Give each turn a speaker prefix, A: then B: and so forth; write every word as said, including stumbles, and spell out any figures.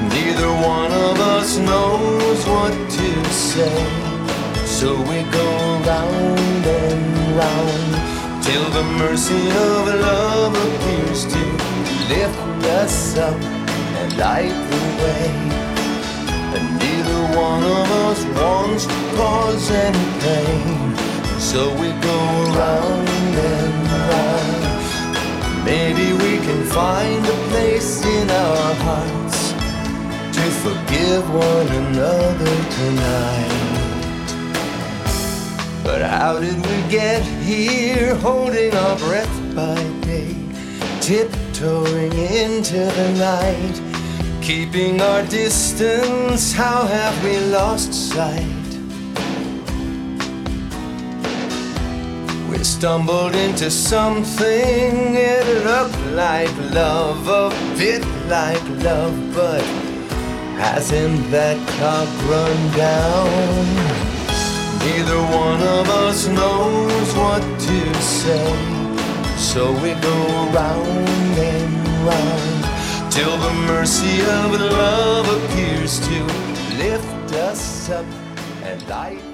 A: Neither one of us knows what to say, so we go round and round till the mercy of love appears to lift us up and light the way. And neither one of us wants to cause any pain, so we go round and round. Maybe we can find a place in our hearts to forgive one another tonight. But how did we get here, holding our breath by day, tiptoeing into the night, keeping our distance? How have we lost sight? We stumbled into something, it looked like love, a bit like love, but hasn't that clock run down? Neither one of us knows what to say, so we go round and round till the mercy of love appears to lift us up and light